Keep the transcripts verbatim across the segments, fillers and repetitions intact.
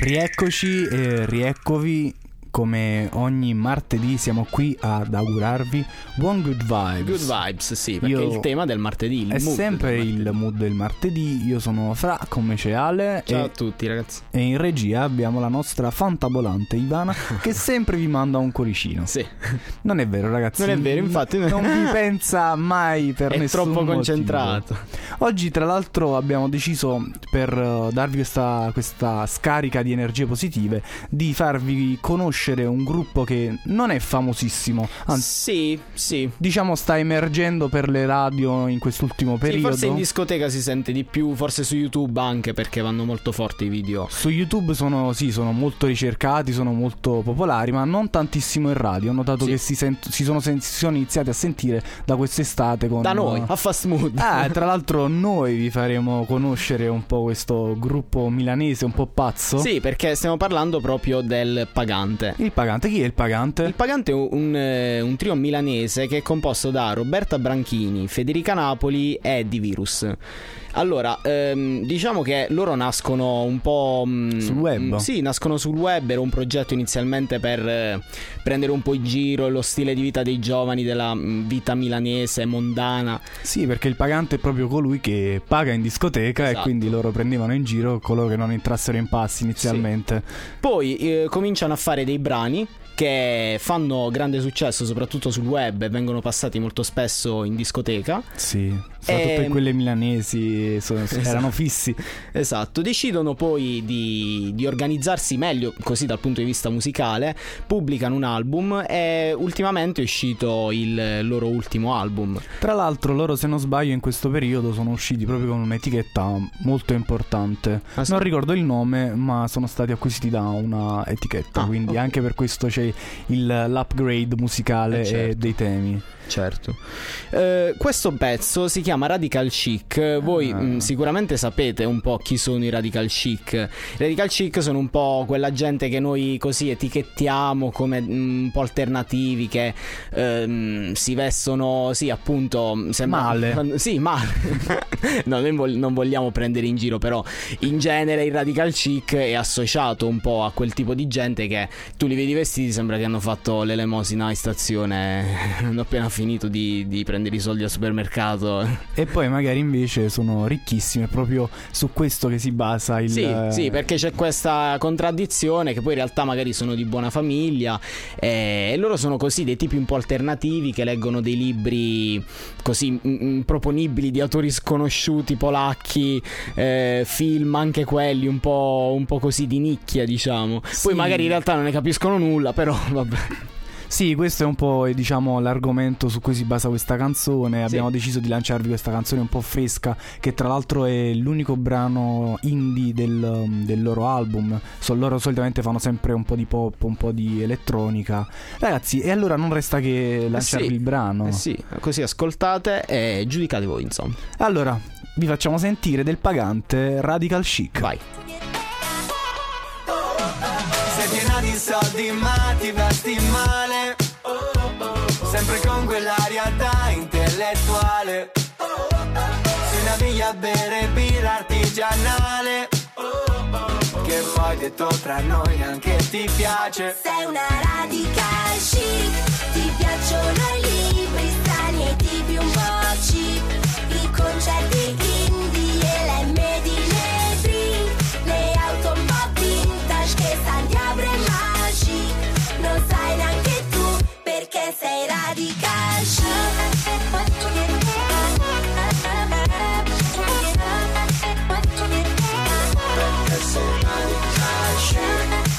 Rieccoci e rieccovi. Come ogni martedì siamo qui ad augurarvi buon good vibes. Good vibes, sì, perché Io... è il tema del martedì, il è mood sempre del il mood del martedì. Io sono Fra, come c'è Ale. Ciao e... a tutti ragazzi. E in regia abbiamo la nostra fantabolante Ivana che sempre vi manda un cuoricino. Sì. Non è vero ragazzi. Non è vero, infatti. Non vi pensa mai per è nessun troppo motivo. concentrato. Oggi tra l'altro abbiamo deciso, per uh, darvi questa, questa scarica di energie positive, di farvi conoscere un gruppo che non è famosissimo, anzi, sì, sì. diciamo sta emergendo per le radio in quest'ultimo periodo. Sì, forse in discoteca si sente di più, forse su YouTube anche, perché vanno molto forti i video. Su YouTube sono, sì, sono molto ricercati, sono molto popolari, ma non tantissimo in radio. Ho notato sì. che si, sent- si, sono sen- si sono iniziati a sentire da quest'estate con... Da noi, a Fast Mood. Ah, tra l'altro noi vi faremo conoscere un po' questo gruppo milanese un po' pazzo. Sì, perché stiamo parlando proprio del Pagante. Il Pagante, chi è il Pagante? Il Pagante è un, un trio milanese che è composto da Roberta Branchini, Federica Napoli e Di Virus. Allora, ehm, diciamo che loro nascono un po' mh, sul web. Mh, sì, nascono sul web. Era un progetto inizialmente per eh, prendere un po' in giro lo stile di vita dei giovani, della mh, vita milanese mondana. Sì, perché il Pagante è proprio colui che paga in discoteca, esatto. E quindi loro prendevano in giro coloro che non entrassero in passi inizialmente. Sì. Poi eh, cominciano a fare dei brani che fanno grande successo soprattutto sul web e vengono passati molto spesso in discoteca. Sì, soprattutto e... in quelle milanesi sono, esatto. Erano fissi. Esatto, decidono poi di, di organizzarsi meglio così dal punto di vista musicale, pubblicano un album e ultimamente è uscito il loro ultimo album. Tra l'altro loro, se non sbaglio, in questo periodo sono usciti proprio con un'etichetta molto importante. Ah, sì? Non ricordo il nome, ma sono stati acquisiti da una etichetta, ah, quindi okay. Anche per questo c'è il, l'upgrade musicale eh certo. E dei temi. Certo. eh, Questo pezzo si chiama Radical Chic. Voi ah. mh, sicuramente sapete un po' chi sono i Radical Chic. I Radical Chic sono un po' quella gente che noi così etichettiamo come mh, un po' alternativi, che ehm, si vestono, sì, appunto sembra, male. Sì, male. No, noi vol- non vogliamo prendere in giro, però in genere il Radical Chic è associato un po' a quel tipo di gente che tu li vedi vestiti, sembra che hanno fatto l'elemosina in stazione, hanno appena finito di, di prendere i soldi al supermercato. E poi magari invece sono ricchissimi. È proprio su questo che si basa il... Sì, sì, perché c'è questa contraddizione che poi in realtà magari sono di buona famiglia e, e loro sono così dei tipi un po' alternativi che leggono dei libri così improponibili di autori sconosciuti polacchi, eh, film anche quelli un po', un po' così di nicchia, diciamo. Sì. Poi magari in realtà non ne capiscono nulla, però vabbè. Sì, questo è un po', diciamo, l'argomento su cui si basa questa canzone. Sì. Abbiamo deciso di lanciarvi questa canzone un po' fresca, che tra l'altro è l'unico brano indie del, del loro album. So, loro solitamente fanno sempre un po' di pop, un po' di elettronica. Ragazzi, e allora non resta che lanciarvi eh sì. il brano. Eh sì, così ascoltate e giudicate voi, insomma. Allora, vi facciamo sentire del Pagante Radical Chic. Vai. Piena di soldi ma ti vesti male, sempre con quell'aria da intellettuale. Sei una via a bere birra artigianale, che poi detto tra noi neanche ti piace. Sei una radical chic, ti piacciono i libri strani e i tipi un po' cheap, i concerti indie e le medine drink, le auto un po' vintage che stanno di abre magic. Non sai neanche tu perché sei radical chic. Perché sei radical chic.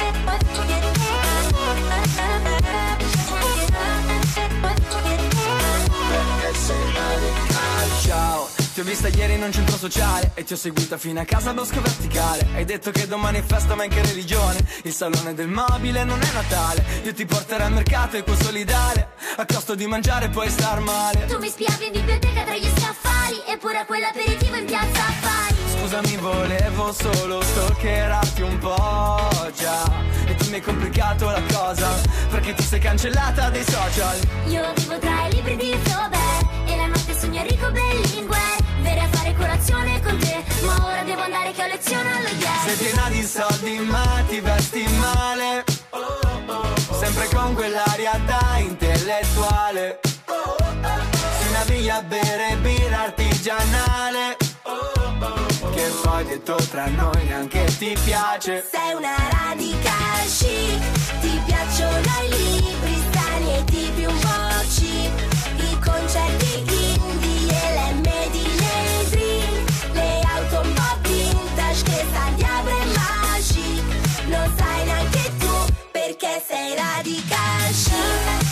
Perché sei radical. Ciao, ti ho vista ieri in un centro sociale e ti ho seguita fino a casa a bosco verticale. Hai detto che domani è festa ma in che religione? Il salone del mobile non è Natale. Io ti porterò al mercato equo solidale, a costo di mangiare e poi star male. Tu mi spiavi in biblioteca tra gli scaffali, eppure a quell'aperitivo in piazza affari. Scusami, volevo solo stalkerarti un po' già, e tu mi hai complicato la cosa perché ti sei cancellata dai social. Io vivo tra i libri di Flaubert e la notte sogno Enrico Berlinguer, vere a fare colazione con te, ma ora devo andare che ho lezione alle dieci. Sei piena di soldi ma ti vesti male, sempre con quell'aria da intellettuale. Si naviglia a bere birra artigianale, che poi detto tra noi neanche ti piace. Sei una radical chic, ti piacciono i libri strani e tipi un po' cheap, i concerti indie e le medie nei drink, le auto un po' vintage che stanno di abre magic. Lo sai neanche tu perché sei radical chic.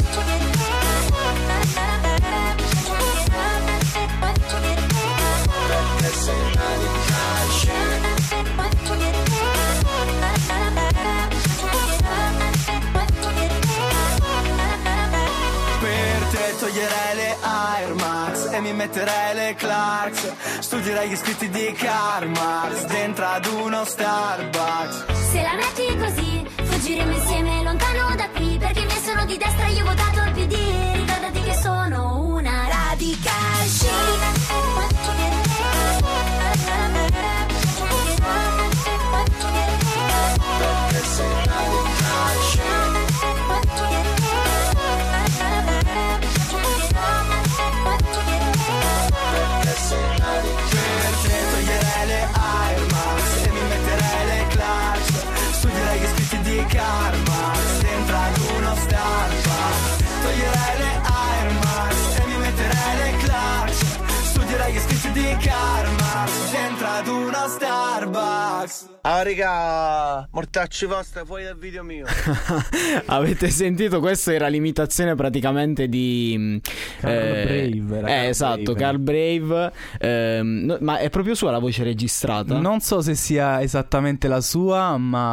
Perché sei radical chic. Per te toglierei le Air Max e mi metterei le Clarks, studierei gli scritti di Karl Marx dentro ad uno Starbucks. Se la metti così, fuggiremo insieme lontano da qui, perché i miei sono di destra e io ho votato il P D. Ricordati che sono una radical chic. Perché sei radical chic. Perché sei radical. Per te toglierei le Air Max e mi metterei le Clarks, studierei gli scritti di Karl Marx dentro ad uno Starbucks. Toglierei le Air Max e mi metterei le Clarks, studierei gli scritti di Karl Marx dentro ad uno Starbucks. Ah raga, mortacci vostra fuori dal video mio. Avete sentito? Questa era l'imitazione praticamente di Carl eh, Brave, era eh, Carl esatto, Brave. Carl Brave. ehm, no, ma è proprio sua la voce registrata? Non so se sia esattamente la sua,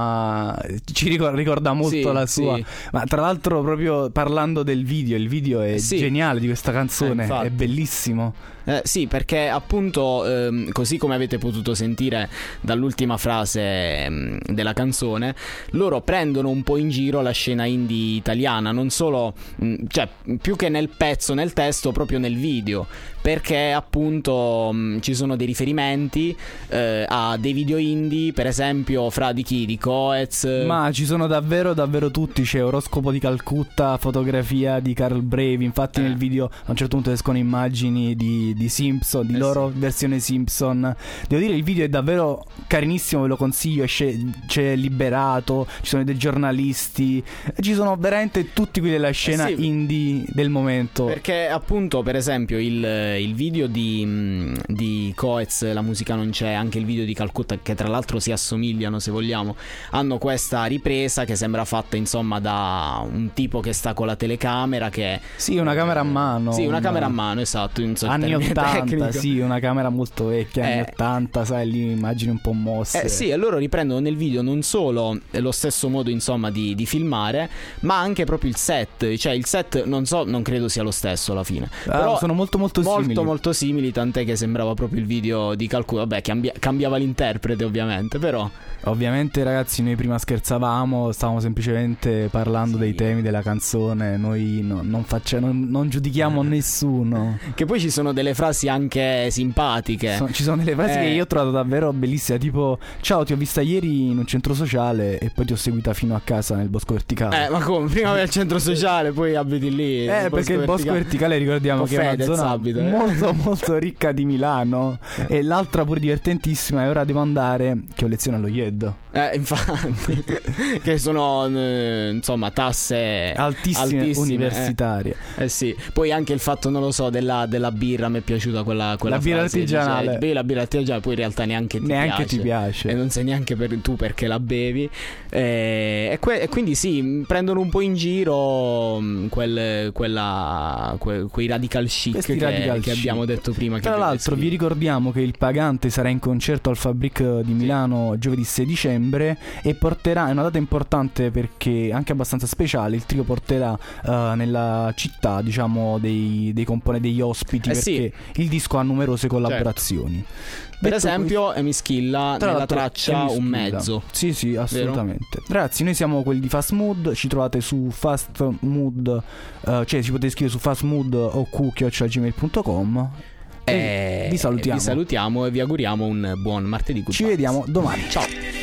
ma ci ricor- ricorda molto Sì, la sua. sì. Ma tra l'altro, proprio parlando del video, il video è Sì. geniale di questa Eh, canzone, infatti. è bellissimo. Eh, sì, perché appunto ehm, così come avete potuto sentire dall'ultima frase ehm, della canzone, loro prendono un po' in giro la scena indie italiana, non solo, mh, cioè più che nel pezzo, nel testo, proprio nel video, perché appunto mh, ci sono dei riferimenti eh, a dei video indie, per esempio fra di chi? Di Coez. Ma ci sono davvero davvero tutti. C'è Oroscopo di Calcutta, fotografia di Carl Brave. Infatti Eh. nel video a un certo punto escono immagini di, di Simpson, di Eh loro versione Simpson. Devo dire il video è davvero carinissimo, ve lo consiglio. C'è, c'è Liberato, ci sono dei giornalisti, ci sono veramente tutti quelli della scena Eh sì. indie del momento. Perché appunto per esempio il, il video di, mh, di Coez, La musica non c'è, anche il video di Calcutta, che tra l'altro si assomigliano se vogliamo, hanno questa ripresa che sembra fatta insomma da un tipo che sta con la telecamera, che Sì, una camera a mano. Sì, una un- camera a mano, esatto, in so il Anni termine ottanta, tecnico. sì, una camera molto vecchia, anni Eh. ottanta, sai, lì immagini un po' mosse. Eh sì, e loro riprendono nel video non solo lo stesso modo insomma di, di filmare, ma anche proprio il set. Cioè il set non so, non credo sia lo stesso alla fine. Ah, Però sono molto molto simili. molto molto simili, tant'è che sembrava proprio il video di Calcutta. Vabbè, cambia- cambiava l'interprete ovviamente, però Ovviamente ragazzi, noi prima scherzavamo, stavamo semplicemente parlando dei temi della canzone. Noi no- non, faccia- non, non giudichiamo nessuno. che poi ci sono delle frasi anche simpatiche. So- ci sono delle frasi Eh. che io ho trovato davvero bellissime, tipo ciao, ti ho vista ieri in un centro sociale e poi ti ho seguita fino a casa nel Bosco Verticale. Eh, ma come? Prima vai al centro sociale, poi abiti lì. Eh, nel perché il Bosco Verticale ricordiamo Con che è una Fedez zona abita, eh. molto molto ricca di Milano. E l'altra pure divertentissima è Ora devo andare, che ho lezione allo I E D. Eh, infatti, che sono eh, insomma tasse Altissime, universitarie. Eh. Eh sì, poi anche il fatto, non lo so, della, della birra mi è piaciuta quella, quella La birra frase, artigianale. dice, bevi la birra artigianale, poi in realtà neanche ti Neanche piace. ti piace. E non sai neanche per, tu perché la bevi. Eh, e, que- e quindi sì, prendono un po' in giro mh, quel, quella, que- quei radical chic Questi che, radical che chic. abbiamo detto prima. Tra che l'altro vi ricordiamo che il Pagante sarà in concerto al Fabric di Milano giovedì sei dicembre e porterà, è una data importante perché anche abbastanza speciale, il trio porterà eh, nella città, diciamo, dei, dei componenti, degli ospiti, Eh perché il disco ha numerose collaborazioni. Per Detto esempio Emischilla Tra nella l'altro, traccia Emischilla. Un mezzo. Sì, sì, assolutamente. Ragazzi, noi siamo quelli di Fast Mood. Ci trovate su Fast Mood, eh, cioè ci potete scrivere su fastmood o q chiocciola gmail punto com. E vi salutiamo. Vi salutiamo e vi auguriamo un buon martedì. Ci vediamo domani. Ciao.